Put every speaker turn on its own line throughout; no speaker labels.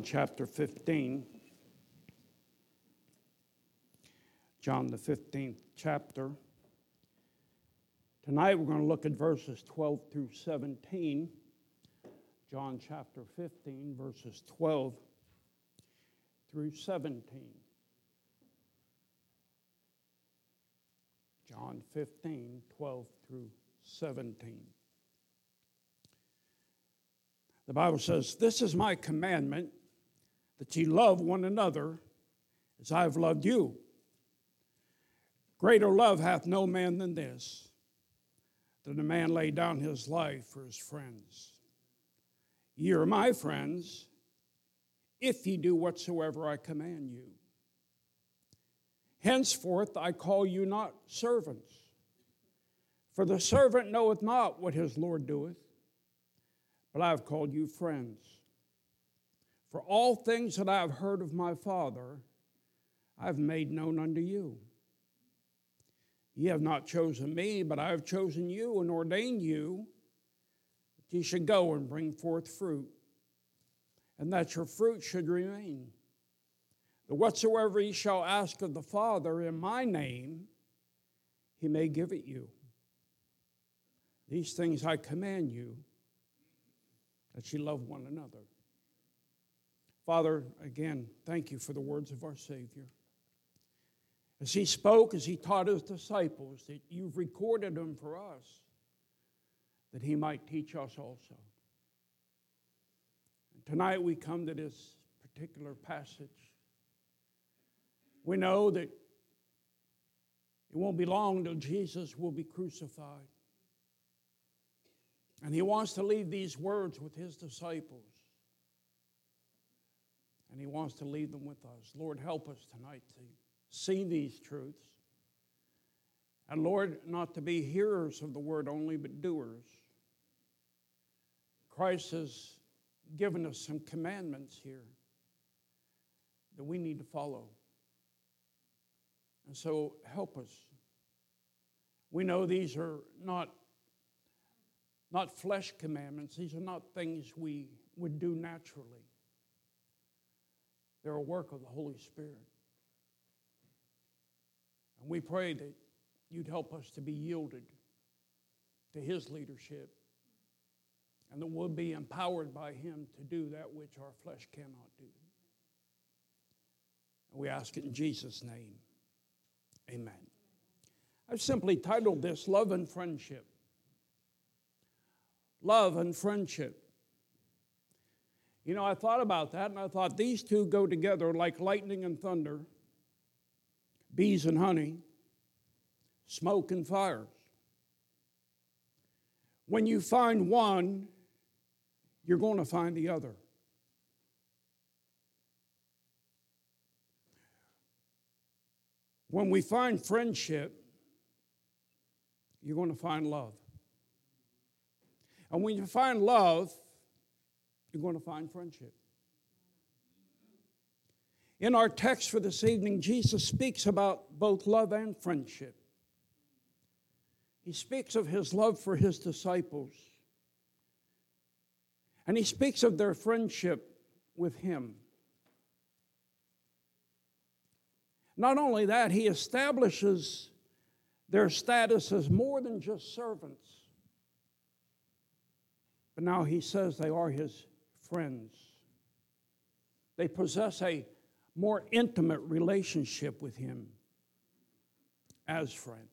chapter 15. John the 15th chapter. Tonight we're going to look at verses 12 through 17. John chapter 15, verses 12 through 17. John 15, 12 through 17. The Bible says, "This is my commandment, that ye love one another as I have loved you. Greater love hath no man than this, that a man lay down his life for his friends. Ye are my friends, if ye do whatsoever I command you. Henceforth I call you not servants, for the servant knoweth not what his Lord doeth, but I have called you friends. For all things that I have heard of my Father, I have made known unto you. Ye have not chosen me, but I have chosen you and ordained you that ye should go and bring forth fruit, and that your fruit should remain. That whatsoever ye shall ask of the Father in my name, he may give it you. These things I command you, that ye love one another." Father, again, thank you for the words of our Savior. As he spoke, as he taught his disciples, that you've recorded them for us, that he might teach us also. And tonight we come to this particular passage. We know that it won't be long till Jesus will be crucified. And he wants to leave these words with his disciples. And he wants to leave them with us. Lord, help us tonight to see these truths. And Lord, not to be hearers of the word only, but doers. Christ has given us some commandments here that we need to follow. And so help us. We know these are not flesh commandments. These are not things we would do naturally. They're a work of the Holy Spirit. And we pray that you'd help us to be yielded to his leadership, and that we'll be empowered by him to do that which our flesh cannot do. And we ask it in Jesus' name. Amen. I've simply titled this Love and Friendship. Love and friendship. You know, I thought about that, and I thought these two go together like lightning and thunder, bees and honey, smoke and fires. When you find one, you're going to find the other. When we find friendship, you're going to find love. And when you find love, you're going to find friendship. In our text for this evening, Jesus speaks about both love and friendship. He speaks of his love for his disciples. And he speaks of their friendship with him. Not only that, he establishes their status as more than just servants. But now he says they are his friends. They possess a more intimate relationship with him as friends.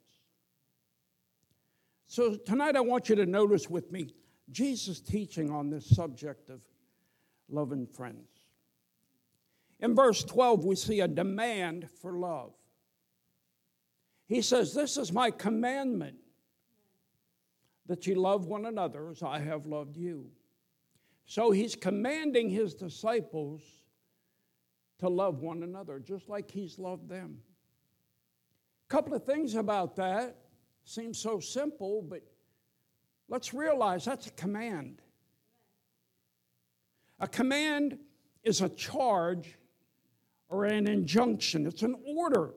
So tonight I want you to notice with me Jesus' teaching on this subject of love and friends. In verse 12, we see a demand for love. He says, "This is my commandment, that ye love one another as I have loved you." So he's commanding his disciples to love one another, just like he's loved them. A couple of things about that seem so simple, but let's realize that's a command. A command is a charge or an injunction. It's an order.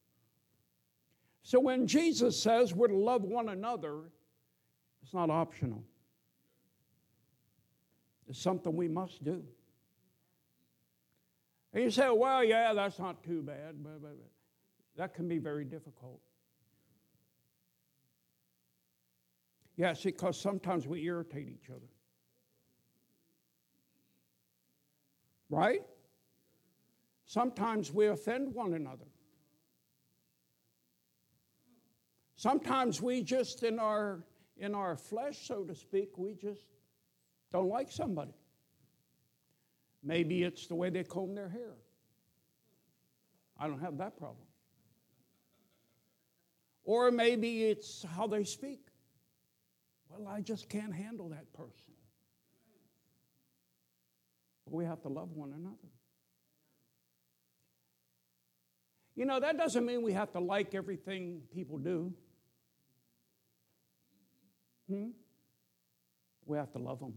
So when Jesus says we're to love one another, it's not optional. It's something we must do. And you say, well, yeah, that's not too bad. But that can be very difficult. Yes, because sometimes we irritate each other. Right? Sometimes we offend one another. Sometimes we just, in our flesh, so to speak, we just don't like somebody. Maybe it's the way they comb their hair. I don't have that problem. Or maybe it's how they speak. Well, I just can't handle that person. But we have to love one another. You know, that doesn't mean we have to like everything people do. We have to love them.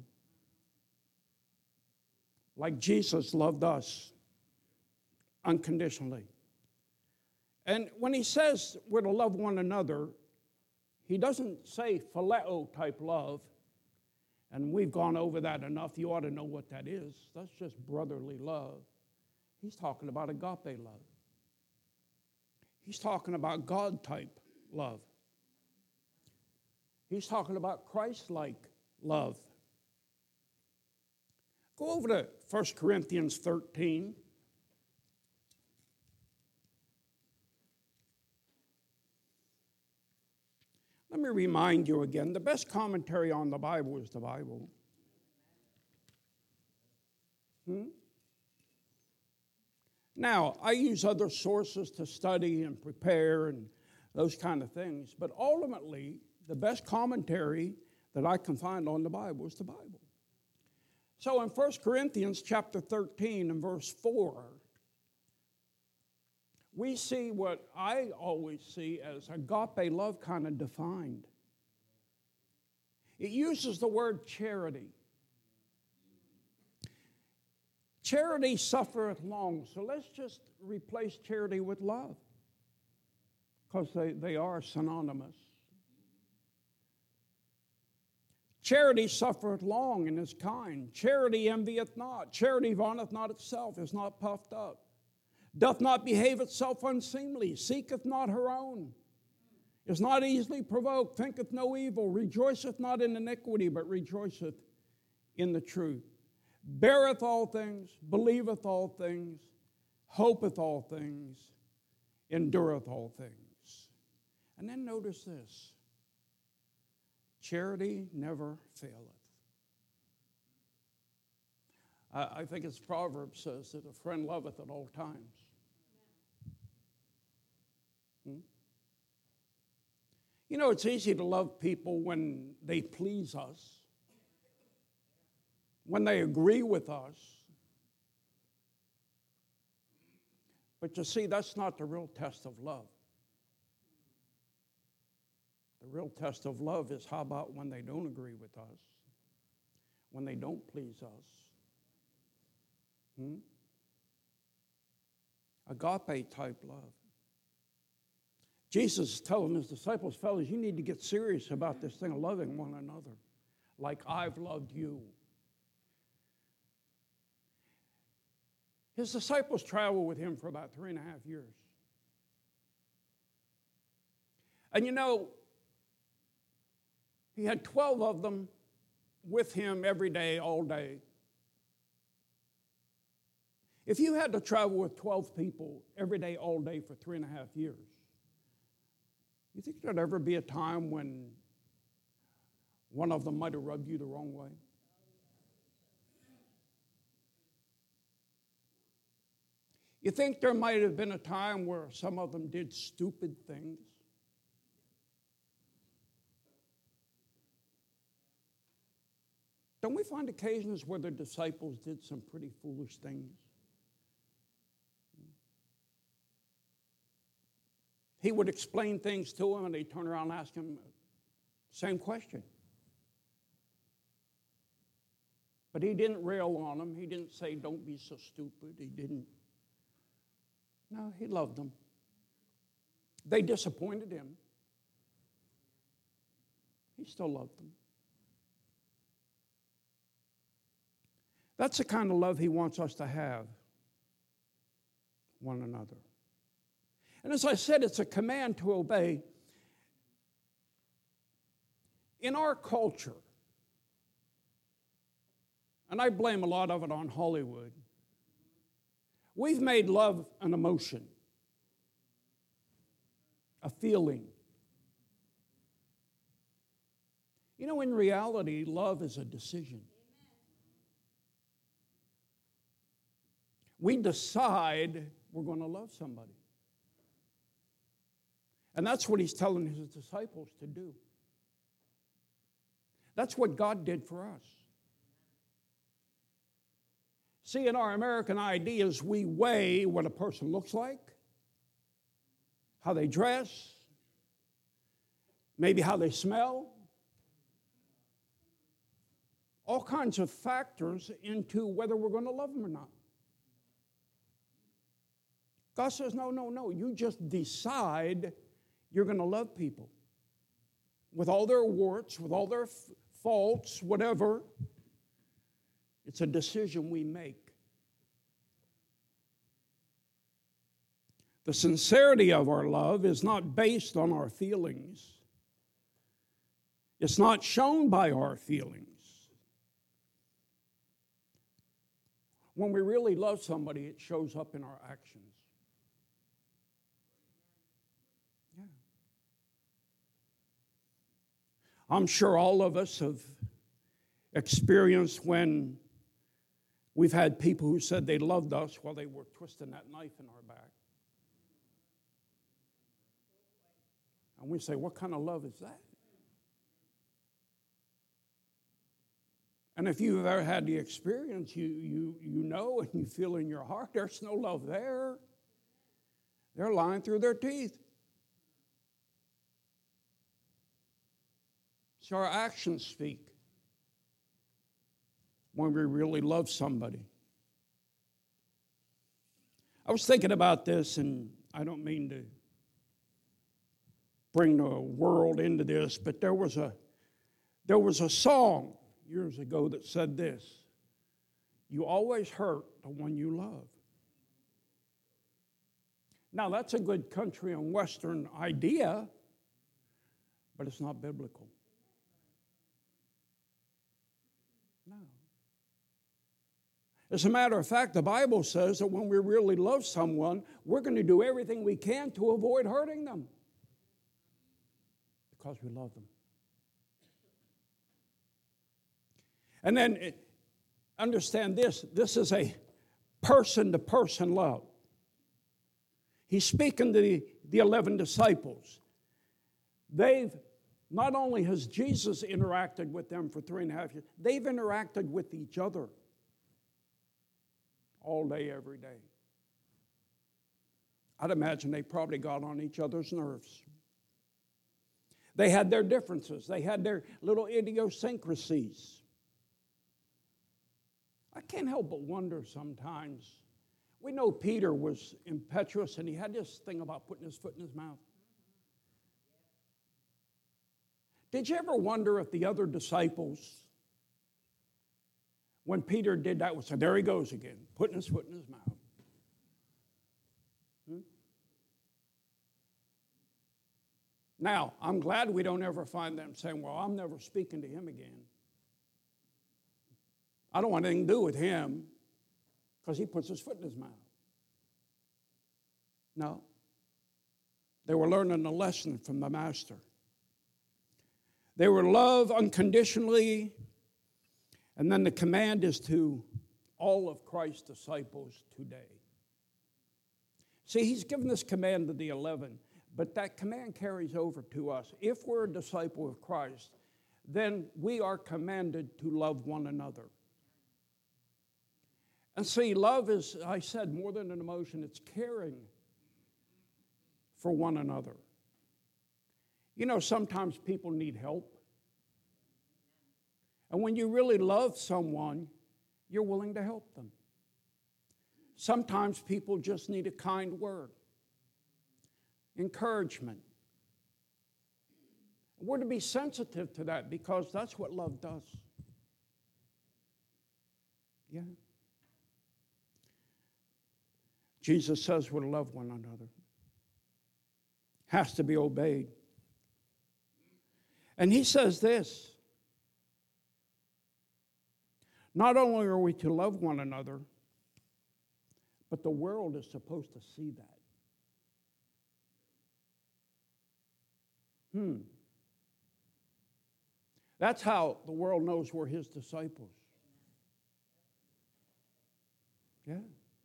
Like Jesus loved us unconditionally. And when he says we're to love one another, he doesn't say phileo type love. And we've gone over that enough. You ought to know what that is. That's just brotherly love. He's talking about agape love. He's talking about God type love. He's talking about Christ-like love. Go over to 1 Corinthians 13. Let me remind you again, the best commentary on the Bible is the Bible. Now, I use other sources to study and prepare and those kind of things, but ultimately, the best commentary that I can find on the Bible is the Bible. So in 1 Corinthians chapter 13 and verse 4, we see what I always see as agape love kind of defined. It uses the word charity. Charity suffereth long. So let's just replace charity with love, because they are synonymous. Charity suffereth long and is kind. Charity envieth not. Charity vaunteth not itself, is not puffed up, doth not behave itself unseemly, seeketh not her own, is not easily provoked, thinketh no evil, rejoiceth not in iniquity, but rejoiceth in the truth, beareth all things, believeth all things, hopeth all things, endureth all things. And then notice this. Charity never faileth. I think it's Proverbs says that a friend loveth at all times. You know, it's easy to love people when they please us, when they agree with us. But you see, that's not the real test of love. The real test of love is how about when they don't agree with us, when they don't please us? Agape type love. Jesus is telling his disciples, fellas, you need to get serious about this thing of loving one another like I've loved you. His disciples traveled with him for about 3.5 years. And you know, he had 12 of them with him every day, all day. If you had to travel with 12 people every day, all day for 3.5 years, you think there'd ever be a time when one of them might have rubbed you the wrong way? You think there might have been a time where some of them did stupid things? Don't we find occasions where the disciples did some pretty foolish things? He would explain things to them, and they'd turn around and ask him the same question. But he didn't rail on them. He didn't say, don't be so stupid. He didn't. No, he loved them. They disappointed him. He still loved them. That's the kind of love he wants us to have. one another. And as I said, it's a command to obey. In our culture, and I blame a lot of it on Hollywood, we've made love an emotion, a feeling. You know, in reality, love is a decision. We decide we're going to love somebody. And that's what he's telling his disciples to do. That's what God did for us. See, in our American ideas, we weigh what a person looks like, how they dress, maybe how they smell, all kinds of factors into whether we're going to love them or not. God says, no. You just decide you're going to love people with all their warts, with all their faults, whatever. It's a decision we make. The sincerity of our love is not based on our feelings. It's not shown by our feelings. When we really love somebody, it shows up in our actions. Yeah. I'm sure all of us have experienced when we've had people who said they loved us while they were twisting that knife in our back. And we say, what kind of love is that? And if you've ever had the experience, you know and you feel in your heart there's no love there. They're lying through their teeth. So our actions speak when we really love somebody. I was thinking about this, and I don't mean to bring the world into this, but there was a song years ago that said this: you always hurt the one you love. Now, that's a good country and western idea, but it's not biblical. No. As a matter of fact, the Bible says that when we really love someone, we're going to do everything we can to avoid hurting them because we love them. And then understand this is a person-to-person love. He's speaking to the 11 disciples. Not only has Jesus interacted with them for 3.5 years, they've interacted with each other all day, every day. I'd imagine they probably got on each other's nerves. They had their differences. They had their little idiosyncrasies. I can't help but wonder sometimes. We know Peter was impetuous and he had this thing about putting his foot in his mouth. Did you ever wonder if the other disciples, when Peter did that, would say, there he goes again, putting his foot in his mouth? Now, I'm glad we don't ever find them saying, well, I'm never speaking to him again. I don't want anything to do with him because he puts his foot in his mouth. No. They were learning a lesson from the Master. They were loved unconditionally, and then the command is to all of Christ's disciples today. See, he's given this command to the 11, but that command carries over to us. If we're a disciple of Christ, then we are commanded to love one another. And see, love is, I said, more than an emotion. It's caring for one another. You know, sometimes people need help. And when you really love someone, you're willing to help them. Sometimes people just need a kind word, encouragement. We're to be sensitive to that because that's what love does. Yeah. Jesus says we're to love one another. Has to be obeyed. And he says this. Not only are we to love one another, but the world is supposed to see that. That's how the world knows we're his disciples. Yeah.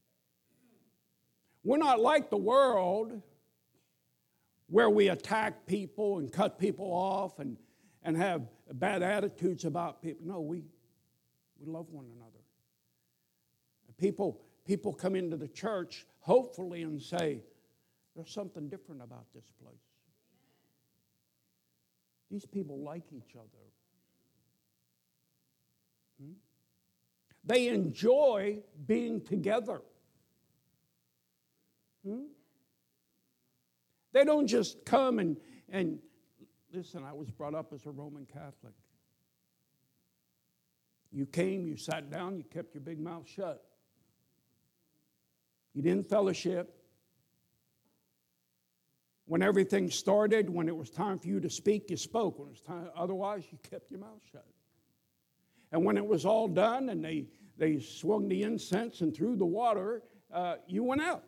We're not like the world where we attack people and cut people off and have bad attitudes about people. No, we love one another. People come into the church, hopefully, and say, there's something different about this place. These people like each other. They enjoy being together. They don't just come and listen, I was brought up as a Roman Catholic. You came, you sat down, you kept your big mouth shut. You didn't fellowship. When everything started, when it was time for you to speak, you spoke. When it was time, otherwise, you kept your mouth shut. And when it was all done and they swung the incense and threw the water, you went out.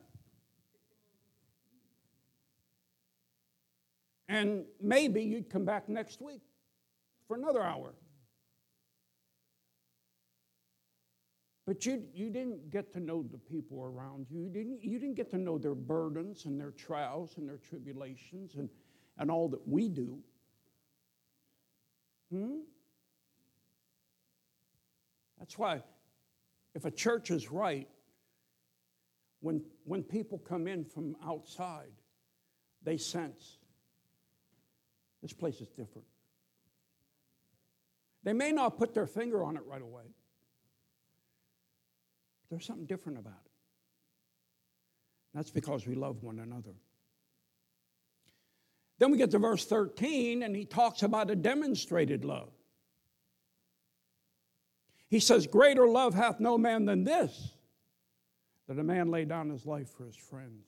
And maybe you'd come back next week for another hour. But you didn't get to know the people around you. You didn't get to know their burdens and their trials and their tribulations and all that we do. That's why if a church is right, when people come in from outside, they sense this place is different. They may not put their finger on it right away. But there's something different about it. That's because we love one another. Then we get to verse 13, and he talks about a demonstrated love. He says, greater love hath no man than this, that a man lay down his life for his friends.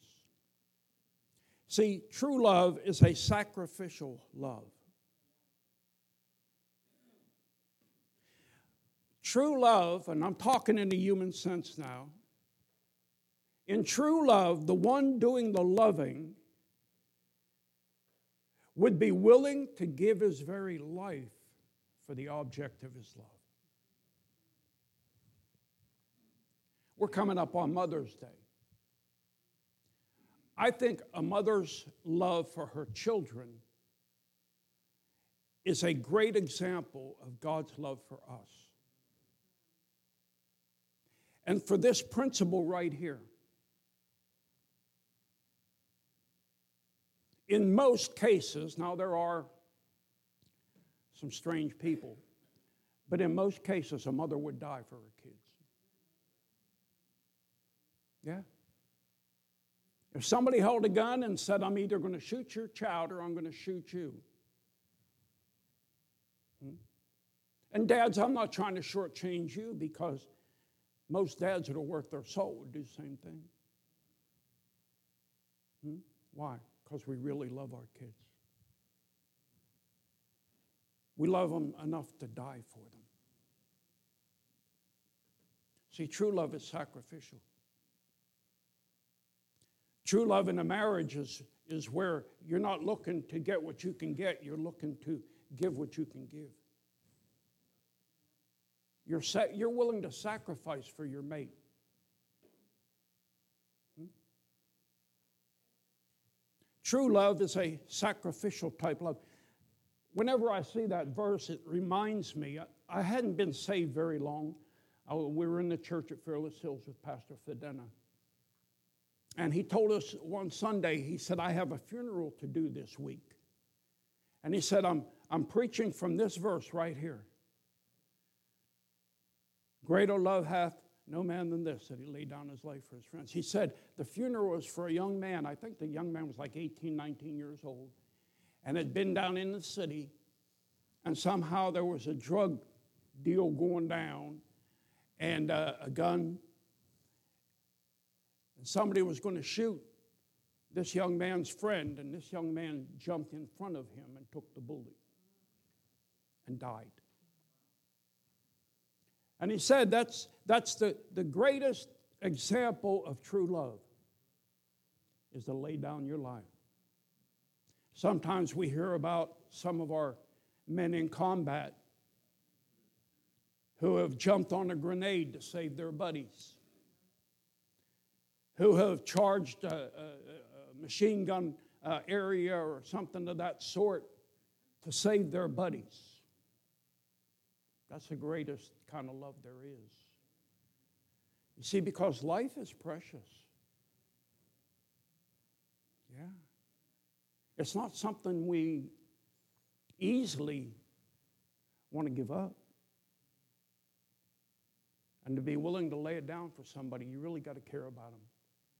See, true love is a sacrificial love. True love, and I'm talking in a human sense now, in true love, the one doing the loving would be willing to give his very life for the object of his love. We're coming up on Mother's Day. I think a mother's love for her children is a great example of God's love for us. And for this principle right here, in most cases, now there are some strange people, but in most cases, a mother would die for her kids. Yeah. If somebody held a gun and said, I'm either going to shoot your child or I'm going to shoot you. And dads, I'm not trying to shortchange you because most dads that are worth their salt would do the same thing. Why? Because we really love our kids. We love them enough to die for them. See, true love is sacrificial. True love in a marriage is where you're not looking to get what you can get. You're looking to give what you can give. You're willing to sacrifice for your mate. True love is a sacrificial type love. Whenever I see that verse, it reminds me, I hadn't been saved very long. We were in the church at Fearless Hills with Pastor Fedena. And he told us one Sunday, he said, I have a funeral to do this week. And he said, I'm preaching from this verse right here. Greater love hath no man than this, that he laid down his life for his friends. He said the funeral was for a young man. I think the young man was like 18, 19 years old. And had been down in the city. And somehow there was a drug deal going down. And a gun. And somebody was going to shoot this young man's friend, and this young man jumped in front of him and took the bullet and died. And he said that's the greatest example of true love, is to lay down your life. Sometimes we hear about some of our men in combat who have jumped on a grenade to save their buddies, who have charged a machine gun area or something of that sort to save their buddies. That's the greatest kind of love there is. You see, because life is precious. Yeah. It's not something we easily want to give up. And to be willing to lay it down for somebody, you really got to care about them.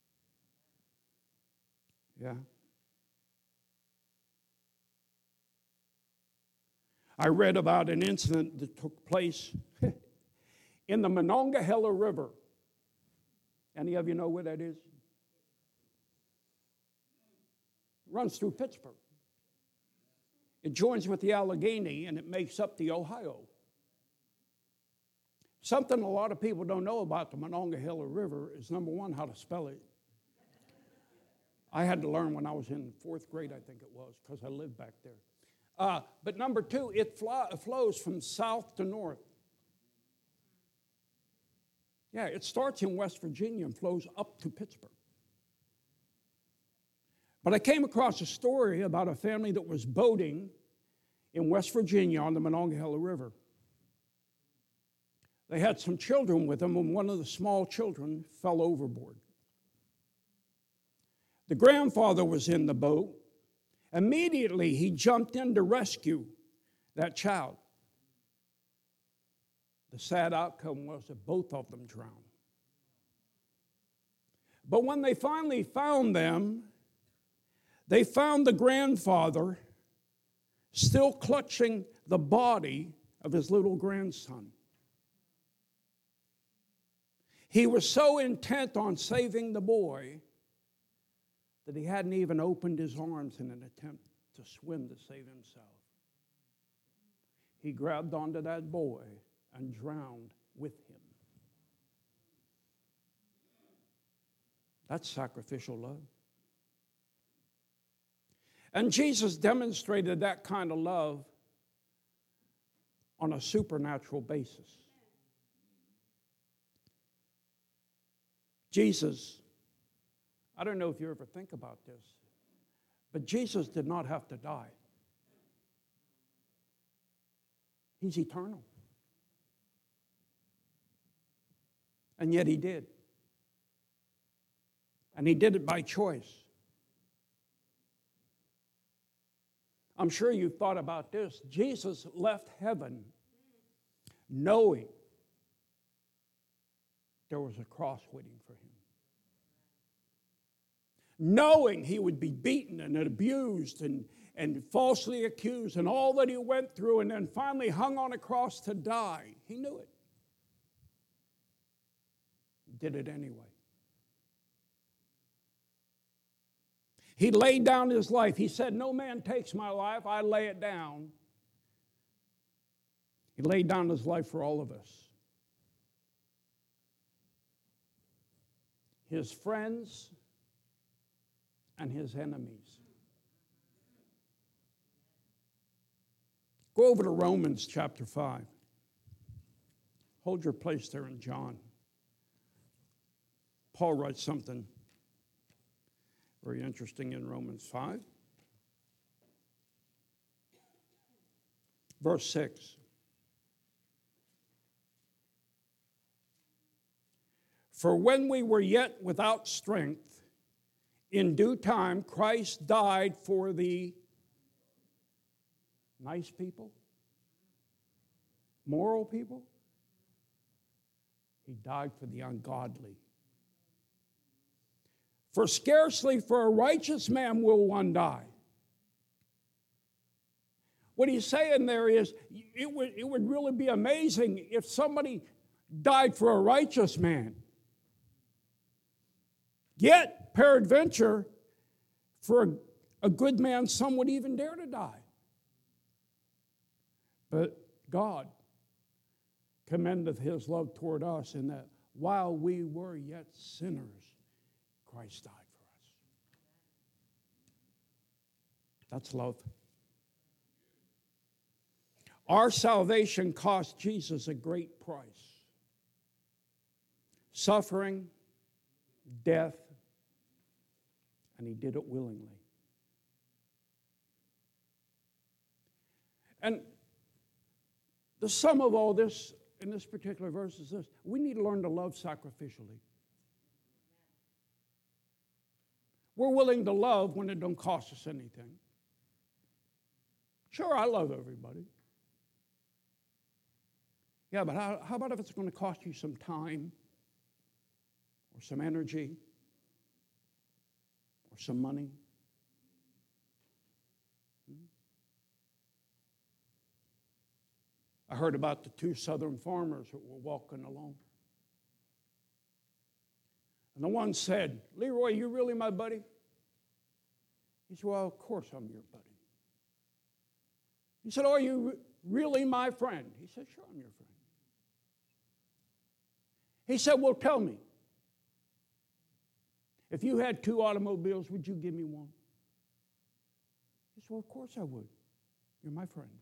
Yeah. I read about an incident that took place in the Monongahela River. Any of you know where that is? It runs through Pittsburgh. It joins with the Allegheny and it makes up the Ohio. Something a lot of people don't know about the Monongahela River is, number one, how to spell it. I had to learn when I was in 4th grade, I think it was, because I lived back there. But number two, it flows from south to north. Yeah, it starts in West Virginia and flows up to Pittsburgh. But I came across a story about a family that was boating in West Virginia on the Monongahela River. They had some children with them, and one of the small children fell overboard. The grandfather was in the boat. Immediately, he jumped in to rescue that child. The sad outcome was that both of them drowned. But when they finally found them, they found the grandfather still clutching the body of his little grandson. He was so intent on saving the boy that he hadn't even opened his arms in an attempt to swim to save himself. He grabbed onto that boy and drowned with him. That's sacrificial love. And Jesus demonstrated that kind of love on a supernatural basis. Jesus, I don't know if you ever think about this, but Jesus did not have to die. He's eternal. And yet he did. And he did it by choice. I'm sure you've thought about this. Jesus left heaven knowing there was a cross waiting for him. Knowing he would be beaten and abused and falsely accused and all that he went through, and then finally hung on a cross to die. He knew it. He did it anyway. He laid down his life. He said, "No man takes my life, I lay it down." He laid down his life for all of us. His friends and his enemies. Go over to Romans chapter 5. Hold your place there in John. Paul writes something very interesting in Romans 5. Verse 6. For when we were yet without strength, in due time Christ died for the nice people, moral people. He died for the ungodly. For scarcely for a righteous man will one die. What he's saying there is, it would really be amazing if somebody died for a righteous man. Yet, peradventure, for a good man, some would even dare to die. But God commendeth his love toward us in that while we were yet sinners, Christ died for us. That's love. Our salvation cost Jesus a great price. Suffering, death, and he did it willingly. And the sum of all this in this particular verse is this: we need to learn to love sacrificially. We're willing to love when it don't cost us anything. Sure, I love everybody. Yeah, but how about if it's going to cost you some time or some energy or some money? I heard about the two southern farmers that were walking along. And the one said, "Leroy, you really my buddy?" He said, "Well, of course I'm your buddy." He said, "Are you really my friend?" He said, "Sure, I'm your friend." He said, "Well, tell me, if you had two automobiles, would you give me one?" He said, "Well, of course I would. You're my friend."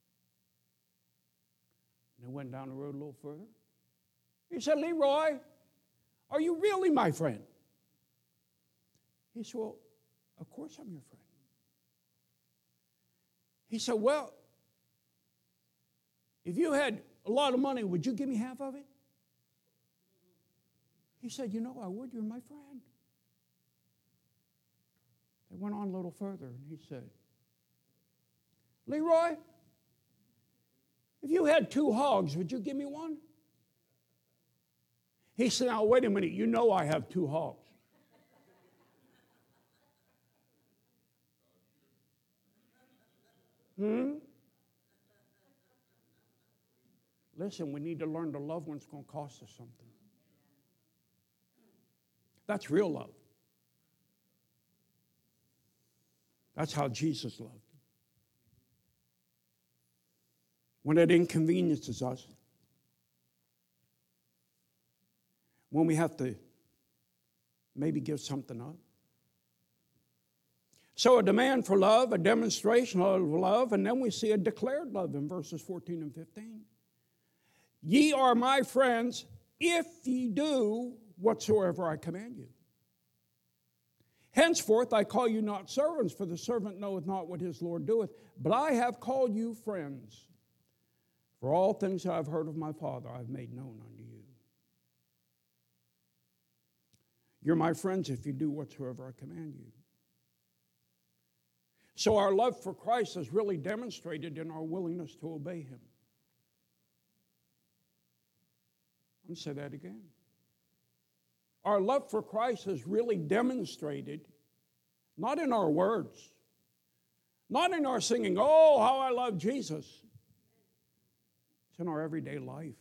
And they went down the road a little further. He said, "Leroy, are you really my friend?" He said, "Well, of course I'm your friend." He said, "Well, if you had a lot of money, would you give me half of it?" He said, "You know I would. You're my friend." They went on a little further, and he said, "Leroy, if you had two hogs, would you give me one?" He said, "Now, wait a minute. You know I have two hogs." Listen, we need to learn to love when it's going to cost us something. That's real love. That's how Jesus loved. When it inconveniences us, when we have to maybe give something up. So a demand for love, a demonstration of love, and then we see a declared love in verses 14 and 15. "Ye are my friends if ye do whatsoever I command you. Henceforth I call you not servants, for the servant knoweth not what his Lord doeth, but I have called you friends. For all things that I have heard of my Father I have made known unto you." You're my friends if you do whatsoever I command you. So our love for Christ is really demonstrated in our willingness to obey him. I'm going to say that again. Our love for Christ is really demonstrated not in our words, not in our singing, "Oh, how I love Jesus." It's in our everyday life.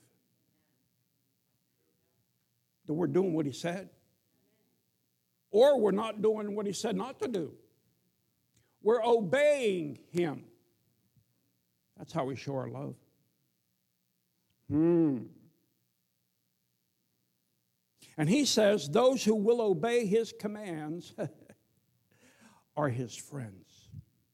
That we're doing what he said. Or we're not doing what he said not to do. We're obeying him. That's how we show our love. And he says those who will obey his commands are his friends.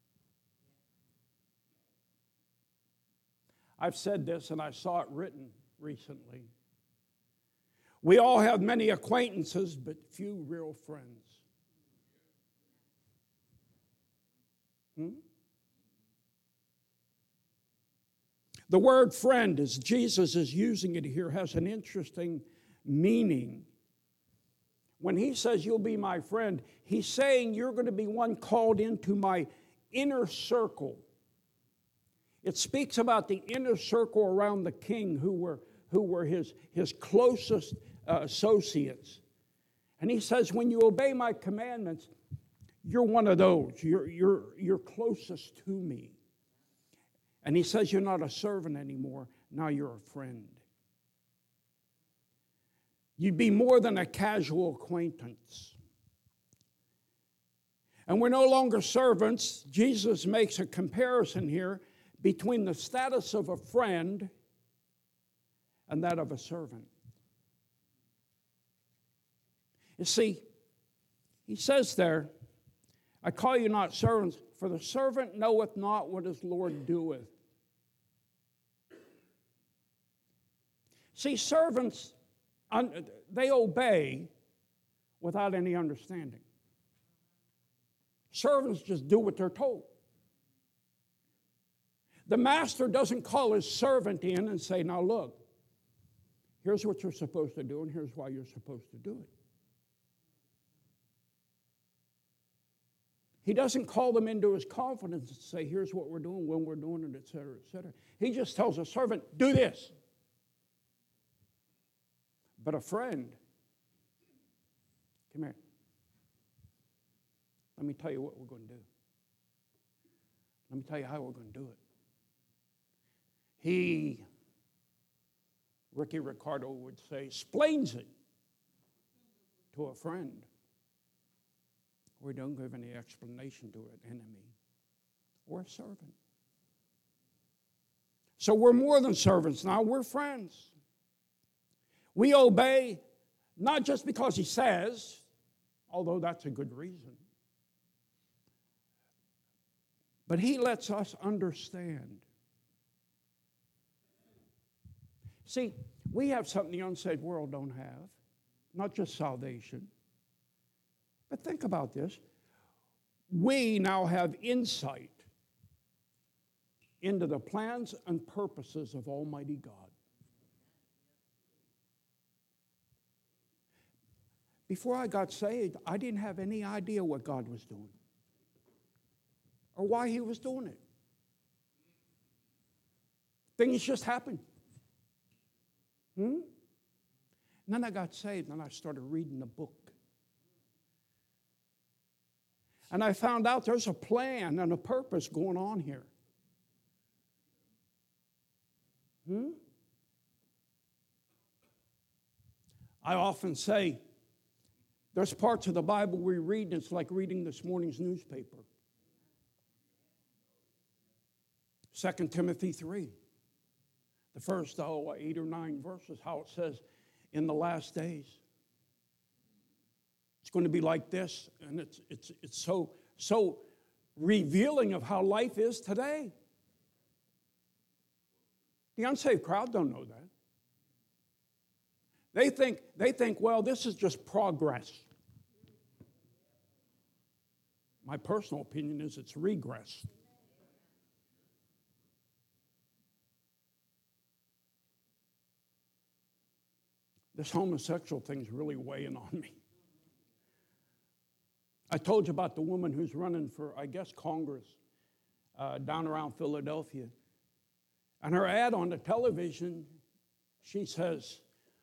I've said this and I saw it written recently. We all have many acquaintances, but few real friends. The word friend, as Jesus is using it here, has an interesting meaning. When he says you'll be my friend, he's saying you're going to be one called into my inner circle. It speaks about the inner circle around the king who were his closest associates. And he says when you obey my commandments, you're one of those. You're closest to me. And he says you're not a servant anymore. Now you're a friend. You'd be more than a casual acquaintance. And we're no longer servants. Jesus makes a comparison here between the status of a friend and that of a servant. You see, he says there, I call you not servants, for the servant knoweth not what his Lord doeth. See, servants, they obey without any understanding. Servants just do what they're told. The master doesn't call his servant in and say, now look, here's what you're supposed to do and here's why you're supposed to do it. He doesn't call them into his confidence and say, here's what we're doing, when we're doing it, et cetera, et cetera. He just tells a servant, do this. But a friend, come here. Let me tell you what we're going to do. Let me tell you how we're going to do it. Ricky Ricardo would say, explains it to a friend. We don't give any explanation to an enemy or a servant. So we're more than servants now, we're friends. We obey not just because he says, although that's a good reason, but he lets us understand. See, we have something the unsaved world don't have, not just salvation. But think about this. We now have insight into the plans and purposes of Almighty God. Before I got saved, I didn't have any idea what God was doing or why he was doing it. Things just happened. And then I got saved and I started reading the book. And I found out there's a plan and a purpose going on here. I often say, there's parts of the Bible we read, and it's like reading this morning's newspaper. 2 Timothy 3, the first 8 or 9 verses, how it says, in the last days. It's going to be like this, and it's so revealing of how life is today. The unsaved crowd don't know that. They think, well, this is just progress. My personal opinion is it's regress. This homosexual thing's really weighing on me. I told you about the woman who's running for, I guess, Congress down around Philadelphia. And her ad on the television, she says,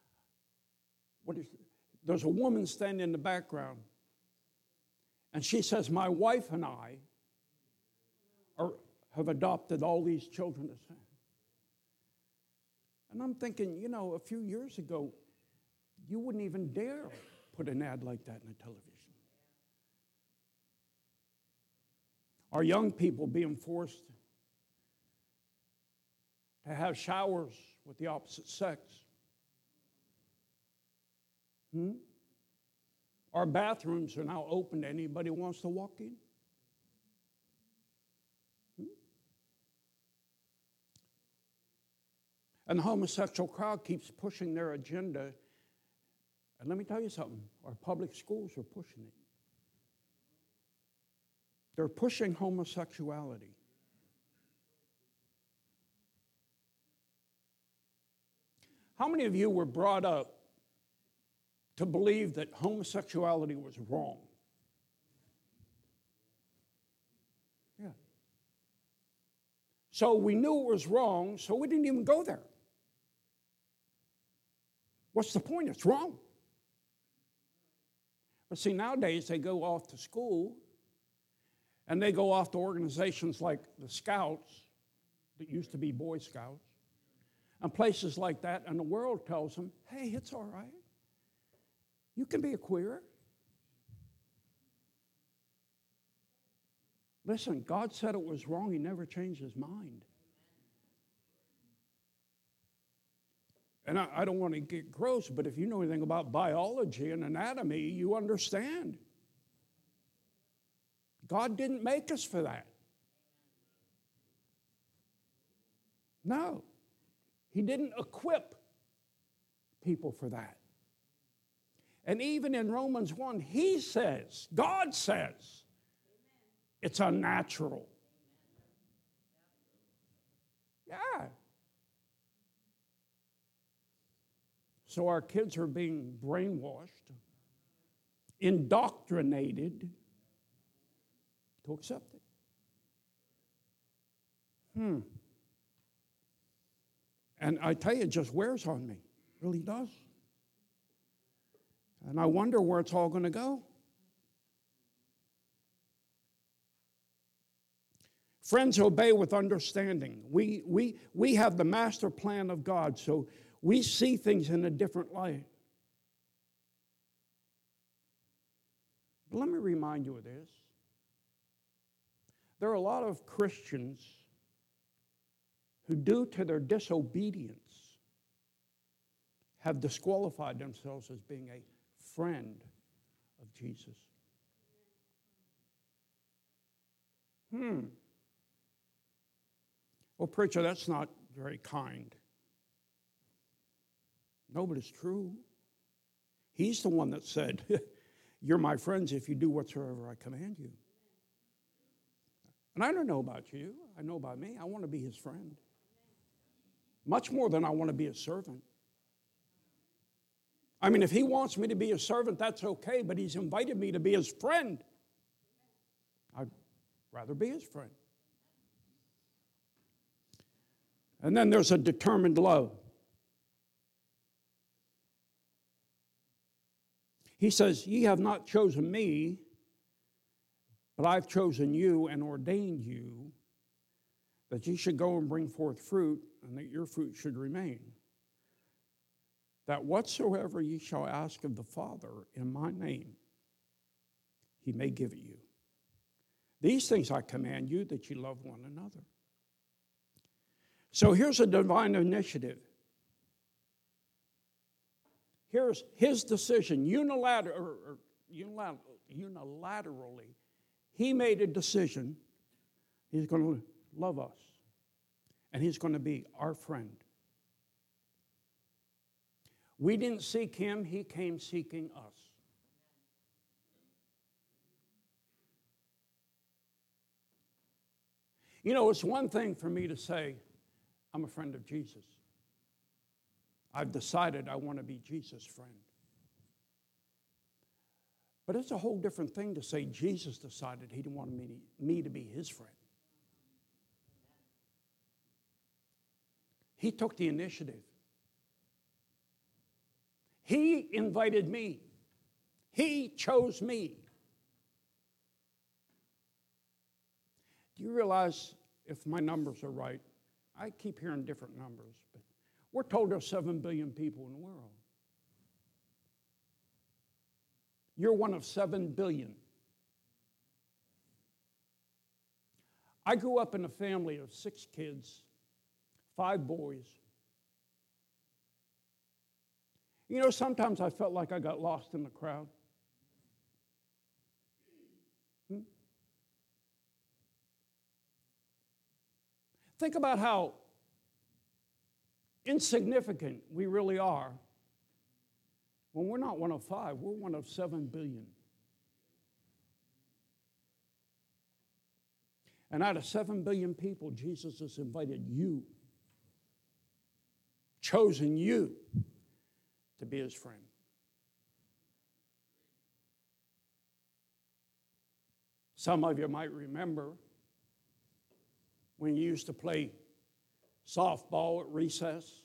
there's a woman standing in the background. And she says, my wife and I have adopted all these children. And I'm thinking, a few years ago, you wouldn't even dare put an ad like that in the television. Are young people being forced to have showers with the opposite sex? Our bathrooms are now open to anybody who wants to walk in. And the homosexual crowd keeps pushing their agenda. And let me tell you something, our public schools are pushing it. They're pushing homosexuality. How many of you were brought up to believe that homosexuality was wrong? Yeah. So we knew it was wrong, so we didn't even go there. What's the point? It's wrong. But see, nowadays they go off to school and they go off to organizations like the Scouts, that used to be Boy Scouts, and places like that, and the world tells them, hey, it's all right. You can be a queer. Listen, God said it was wrong. He never changed his mind. And I don't want to get gross, but if you know anything about biology and anatomy, you understand. God didn't make us for that. No. He didn't equip people for that. And even in Romans 1, he says, God says, it's unnatural. Yeah. So our kids are being brainwashed, indoctrinated to accept it. And I tell you, it just wears on me. It really does. And I wonder where it's all going to go. Friends, obey with understanding. We have the master plan of God, so we see things in a different light. But let me remind you of this. There are a lot of Christians who, due to their disobedience, have disqualified themselves as being a friend of Jesus. Well, preacher, that's not very kind. No, but it's true. He's the one that said, you're my friends if you do whatsoever I command you. And I don't know about you. I know about me. I want to be his friend. Much more than I want to be a servant. I mean, if he wants me to be a servant, that's okay, but he's invited me to be his friend. I'd rather be his friend. And then there's a determined love. He says, ye have not chosen me, but I've chosen you and ordained you that ye should go and bring forth fruit, and that your fruit should remain. That whatsoever ye shall ask of the Father in my name, he may give it you. These things I command you, that ye love one another. So here's a divine initiative. Here's his decision, unilaterally. He made a decision. He's going to love us. And he's going to be our friend. We didn't seek him. He came seeking us. You know, it's one thing for me to say, I'm a friend of Jesus. I've decided I want to be Jesus' friend. But it's a whole different thing to say Jesus decided he didn't want me to be his friend. He took the initiative. He invited me. He chose me. Do you realize, if my numbers are right, I keep hearing different numbers, but we're told there's 7 billion people in the world. You're one of 7 billion. I grew up in a family of 6 kids, 5 boys. You know, sometimes I felt like I got lost in the crowd. Think about how insignificant we really are when we're not one of 5, we're one of 7 billion. And out of 7 billion people, Jesus has invited you, chosen you to be his friend. Some of you might remember when you used to play softball at recess.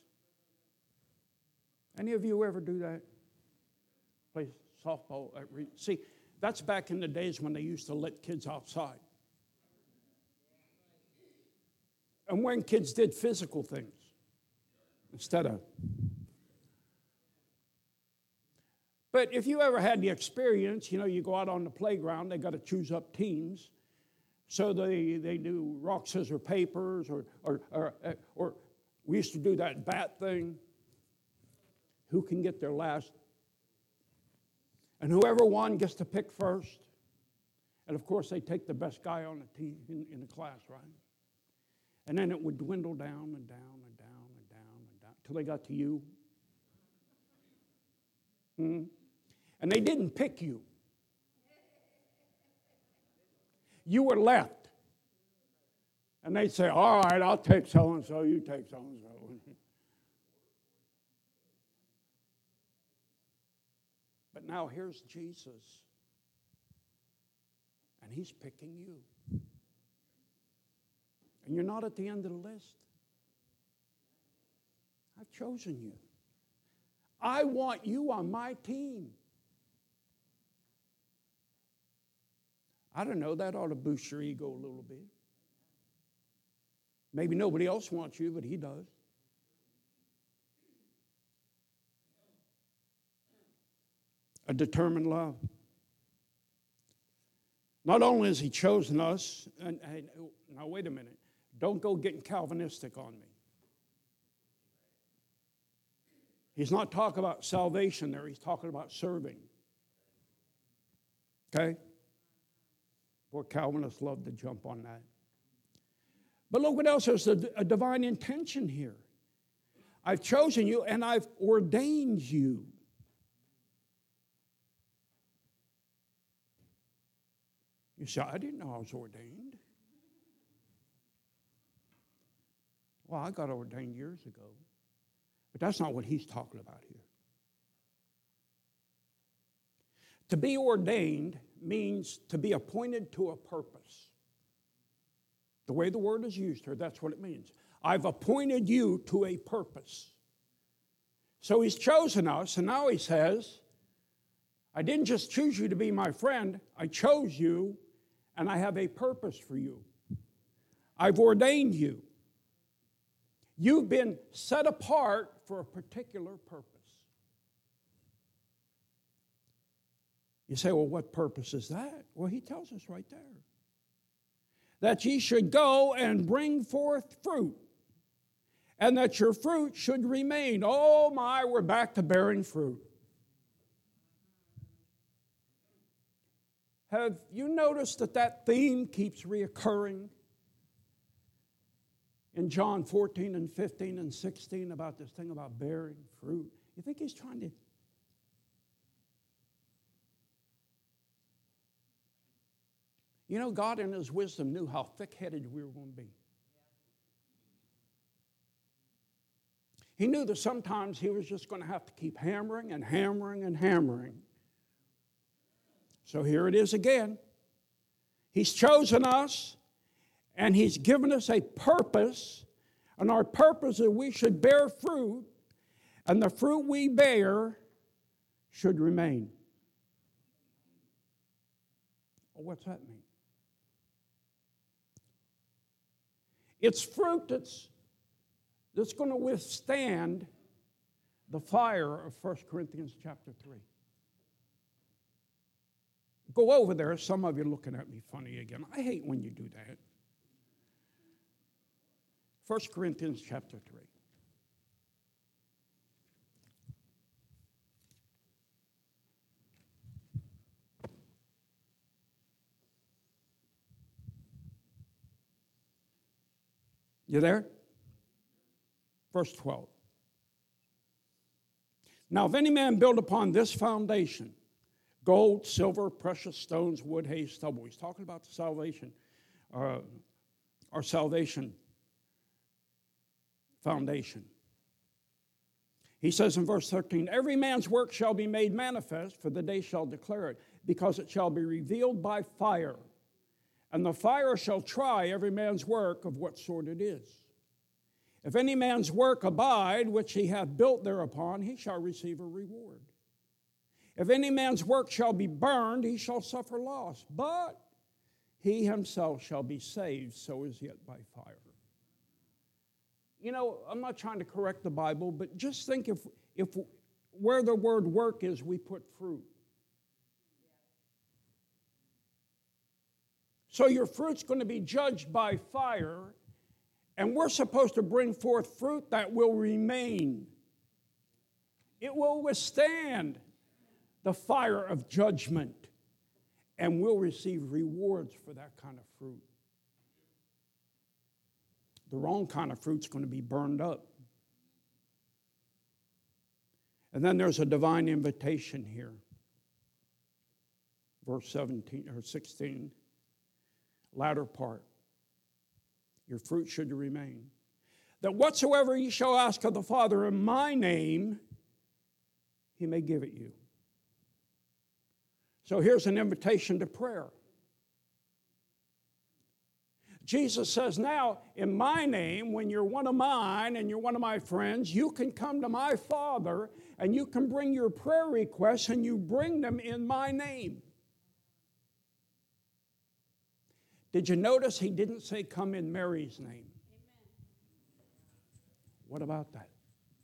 Any of you ever do that? Play softball at recess? See, that's back in the days when they used to let kids outside. And when kids did physical things instead of. But if you ever had the experience, you know, you go out on the playground, they got to choose up teams. So they do rock, scissors, papers, or we used to do that bat thing. Who can get there last? And whoever won gets to pick first. And of course, they take the best guy on the team in the class, right? And then it would dwindle down and down and down and down and down till they got to you. And they didn't pick you. You were left. And they'd say, all right, I'll take so-and-so, you take so-and-so. But now here's Jesus. And he's picking you. And you're not at the end of the list. I've chosen you. I want you on my team. I don't know, that ought to boost your ego a little bit. Maybe nobody else wants you, but he does. A determined love. Not only has he chosen us, and now wait a minute, don't go getting Calvinistic on me. He's not talking about salvation there, he's talking about serving. Okay? Boy, Calvinists love to jump on that. But look what else, there's a divine intention here. I've chosen you and I've ordained you. You say, I didn't know I was ordained. Well, I got ordained years ago. But that's not what he's talking about here. To be ordained means to be appointed to a purpose. The way the word is used here, that's what it means. I've appointed you to a purpose. So he's chosen us, and now he says, I didn't just choose you to be my friend, I chose you, and I have a purpose for you. I've ordained you. You've been set apart for a particular purpose. You say, well, what purpose is that? Well, he tells us right there. That ye should go and bring forth fruit, and that your fruit should remain. Oh my, we're back to bearing fruit. Have you noticed that theme keeps reoccurring in John 14 and 15 and 16 about this thing about bearing fruit? You think he's trying to... You know, God in his wisdom knew how thick-headed we were going to be. He knew that sometimes he was just going to have to keep hammering and hammering and hammering. So here it is again. He's chosen us, and he's given us a purpose, and our purpose is we should bear fruit, and the fruit we bear should remain. Well, what's that mean? It's fruit that's going to withstand the fire of 1 Corinthians chapter 3. Go over there. Some of you are looking at me funny again. I hate when you do that. 1 Corinthians chapter 3. You there? Verse 12. Now, if any man build upon this foundation, gold, silver, precious stones, wood, hay, stubble. He's talking about the salvation, our salvation foundation. He says in verse 13, every man's work shall be made manifest, for the day shall declare it, because it shall be revealed by fire. And the fire shall try every man's work of what sort it is. If any man's work abide, which he hath built thereupon, he shall receive a reward. If any man's work shall be burned, he shall suffer loss, but he himself shall be saved, so is yet by fire. You know, I'm not trying to correct the Bible, but just think if where the word work is, we put fruit. So your fruit's going to be judged by fire, and we're supposed to bring forth fruit that will remain. It will withstand the fire of judgment, and we'll receive rewards for that kind of fruit. The wrong kind of fruit's going to be burned up. And then there's a divine invitation here. Verse 17 or 16, latter part. Your fruit should remain. That whatsoever ye shall ask of the Father in my name, he may give it you. So here's an invitation to prayer. Jesus says, now, in my name, when you're one of mine and you're one of my friends, you can come to my Father and you can bring your prayer requests and you bring them in my name. Did you notice he didn't say come in Mary's name? Amen. What about that?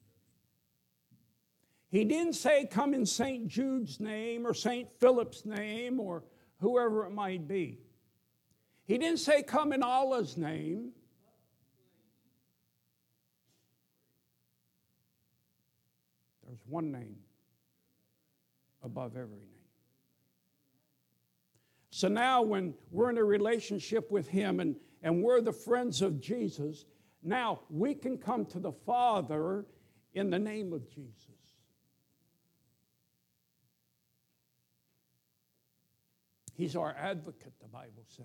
He didn't say come in St. Jude's name or St. Philip's name or whoever it might be. He didn't say come in Allah's name. There's one name above every name. So now when we're in a relationship with him and we're the friends of Jesus, now we can come to the Father in the name of Jesus. He's our advocate, the Bible says.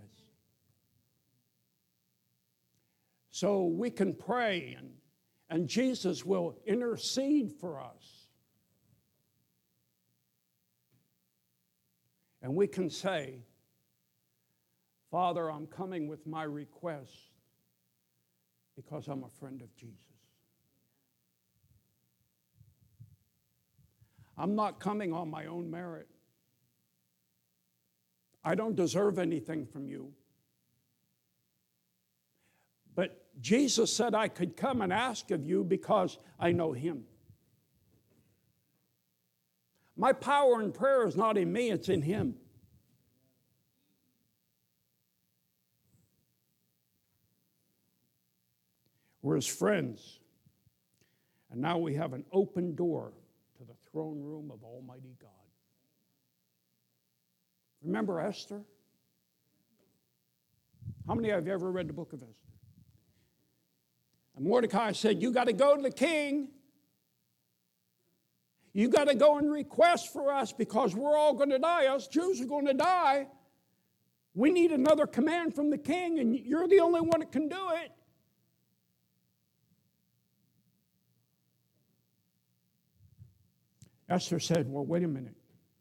So we can pray and Jesus will intercede for us. And we can say, Father, I'm coming with my request because I'm a friend of Jesus. I'm not coming on my own merit. I don't deserve anything from you. But Jesus said I could come and ask of you because I know him. My power in prayer is not in me, it's in him. We're his friends. And now we have an open door to the throne room of Almighty God. Remember Esther? How many of you ever read the book of Esther? And Mordecai said, you got to go to the king. You got to go and request for us because we're all going to die. Us Jews are going to die. We need another command from the king, and you're the only one that can do it. Esther said, well, wait a minute.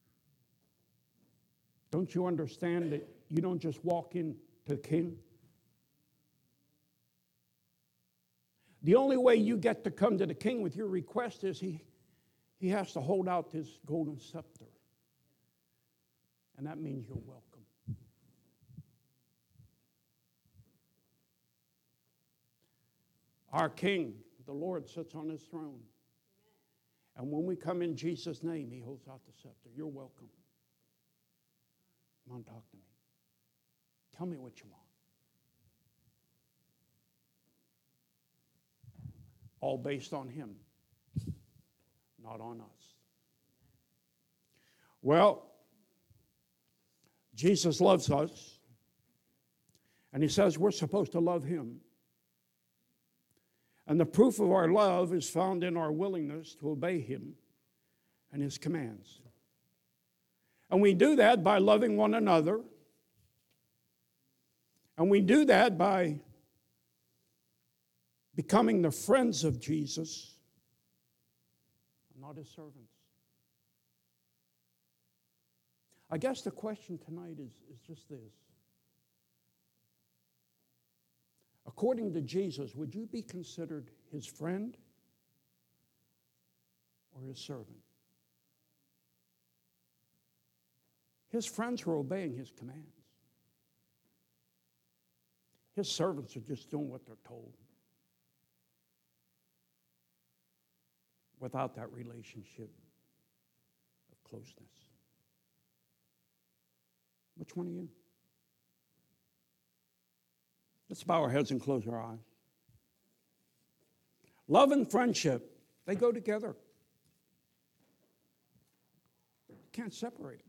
Don't you understand that you don't just walk in to the king? The only way you get to come to the king with your request is he has to hold out his golden scepter. And that means you're welcome. Our king, the Lord, sits on his throne. And when we come in Jesus' name, he holds out the scepter. You're welcome. Come on, talk to me. Tell me what you want. All based on him, not on us. Well, Jesus loves us, and he says we're supposed to love him. And the proof of our love is found in our willingness to obey him and his commands. And we do that by loving one another. And we do that by becoming the friends of Jesus, not his servants. I guess the question tonight is just this. According to Jesus, would you be considered his friend or his servant? His friends are obeying his commands. His servants are just doing what they're told without that relationship of closeness. Which one are you? Let's bow our heads and close our eyes. Love and friendship, they go together. Can't separate them.